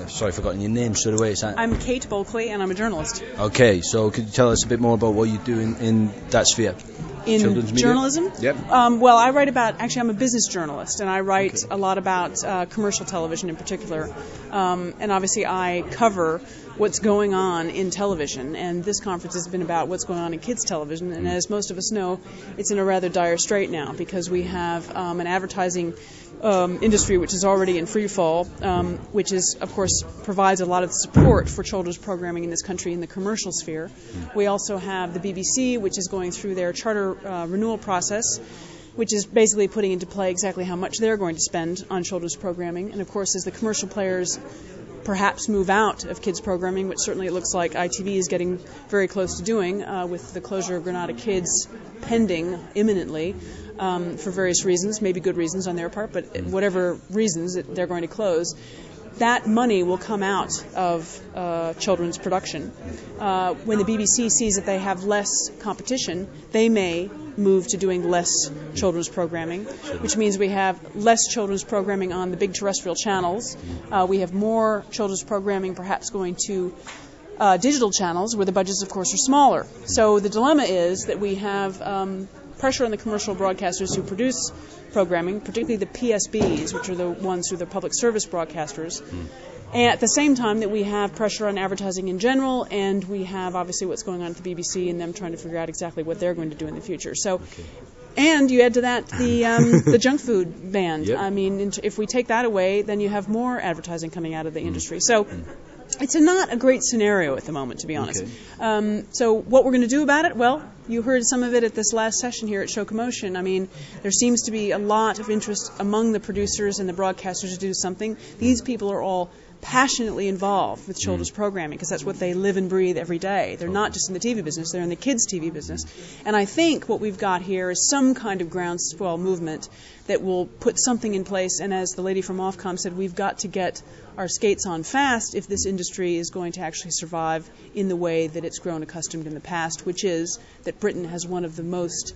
sorry, I've forgotten your name straight away. I'm Kate Bulkley, and I'm a journalist. Okay, so could you tell us a bit more about what you do in that sphere? In children's media? Journalism? Yep. Well, I write about, actually I'm a business journalist, and I write a lot about commercial television in particular. And obviously I cover what's going on in television, and this conference has been about what's going on in kids' television. And as most of us know, it's in a rather dire strait now, because we have an advertising industry which is already in free fall, which is, of course, provides a lot of support for children's programming in this country in the commercial sphere. We also have the BBC, which is going through their charter renewal process, which is basically putting into play exactly how much they're going to spend on children's programming. And, of course, as the commercial players perhaps move out of kids' programming, which certainly it looks like ITV is getting very close to doing, with the closure of Granada Kids pending imminently, for various reasons, maybe good reasons on their part, but whatever reasons they're going to close, that money will come out of children's production. When the BBC sees that they have less competition, they may move to doing less children's programming, which means we have less children's programming on the big terrestrial channels. We have more children's programming perhaps going to digital channels, where the budgets, of course, are smaller. So the dilemma is that we have pressure on the commercial broadcasters who produce programming, particularly the PSBs, which are the ones who are the public service broadcasters, and at the same time that we have pressure on advertising in general, and we have obviously what's going on at the BBC and them trying to figure out exactly what they're going to do in the future. So, and you add to that the junk food ban. Yep. I mean, if we take that away, then you have more advertising coming out of the industry. So it's not a great scenario at the moment, to be honest. So what we're going to do about it? Well, you heard some of it at this last session here at Show Commotion. I mean, there seems to be a lot of interest among the producers and the broadcasters to do something. These people are all passionately involved with children's programming, because that's what they live and breathe every day. They're not just in the TV business, they're in the kids' TV business. And I think what we've got here is some kind of groundswell movement that will put something in place. And as the lady from Ofcom said, we've got to get our skates on fast if this industry is going to actually survive in the way that it's grown accustomed in the past, which is that Britain has one of the most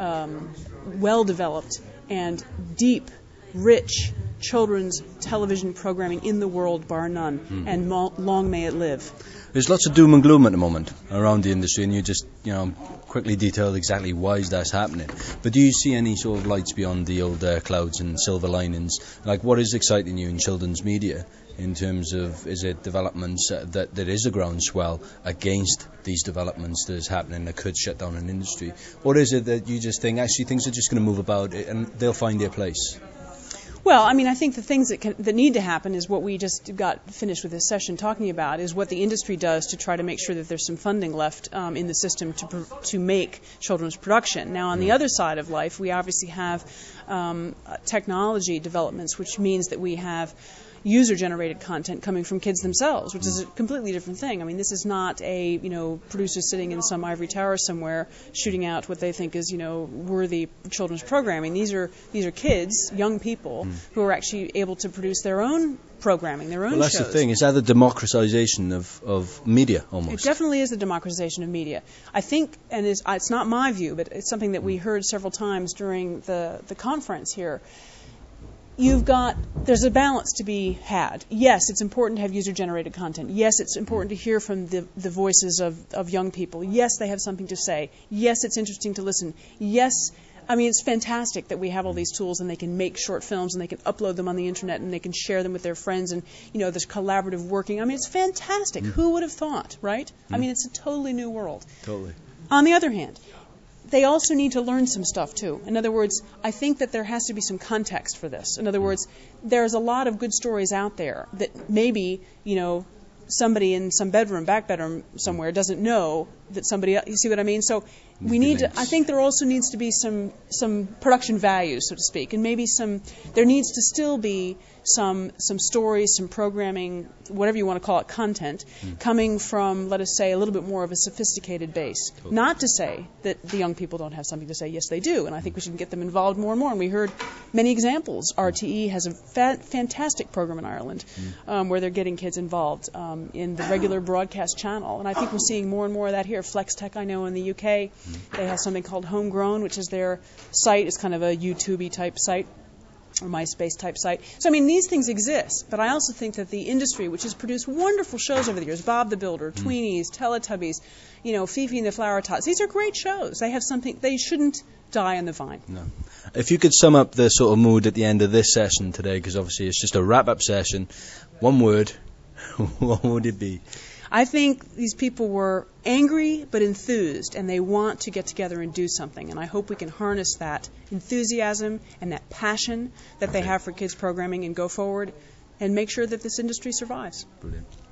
well-developed and deep, rich children's television programming in the world, bar none, and long may it live. There's lots of doom and gloom at the moment around the industry, and you just, quickly detailed exactly why that's happening. But do you see any sort of lights beyond the old clouds and silver linings? Like, what is exciting you in children's media in terms of, is it developments that there is a groundswell against these developments that is happening that could shut down an industry? Or is it that you just think, actually, things are just going to move about and they'll find their place? Well, I mean, I think the things that need to happen is what we just got finished with this session talking about, is what the industry does to try to make sure that there's some funding left in the system to make children's production. Now, on the other side of life, we obviously have technology developments, which means that we have user-generated content coming from kids themselves, which is a completely different thing. I mean, this is not a, producer sitting in some ivory tower somewhere shooting out what they think is, worthy children's programming. These are kids, young people, who are actually able to produce their own programming, their own shows. Well, that's the thing. Is that the democratization of media, almost? It definitely is the democratization of media. I think, and it's not my view, but it's something that we heard several times during the conference here. There's a balance to be had. Yes, it's important to have user-generated content. Yes, it's important to hear from the voices of young people. Yes, they have something to say. Yes, it's interesting to listen. Yes, I mean, it's fantastic that we have all these tools and they can make short films and they can upload them on the internet and they can share them with their friends and, there's collaborative working. I mean, it's fantastic. Who would have thought, right? I mean, it's a totally new world. Totally. On the other hand, they also need to learn some stuff, too. In other words, I think that there has to be some context for this. In other words, there's a lot of good stories out there that maybe, somebody in some back bedroom somewhere doesn't know that somebody else, you see what I mean? So we need to, I think there also needs to be some production value, so to speak, and maybe there needs to still be some stories, some programming, whatever you want to call it, content, coming from, let us say, a little bit more of a sophisticated base. Totally. Not to say that the young people don't have something to say. Yes, they do, and I think we should get them involved more and more. And we heard many examples. RTE has a fantastic program in Ireland where they're getting kids involved in the regular broadcast channel, and I think we're seeing more and more of that here. FlexTech, I know, in the UK, they have something called Homegrown, which is their site. It's kind of a YouTube-y type site. or MySpace type site. So, I mean, these things exist, but I also think that the industry, which has produced wonderful shows over the years, Bob the Builder, Tweenies, Teletubbies, Fifi and the Flower Tots, these are great shows. They have something, they shouldn't die on the vine. No. If you could sum up the sort of mood at the end of this session today, because obviously it's just a wrap-up session, one word, what would it be? I think these people were angry but enthused, and they want to get together and do something. And I hope we can harness that enthusiasm and that passion that they have for kids programming and go forward and make sure that this industry survives. Brilliant.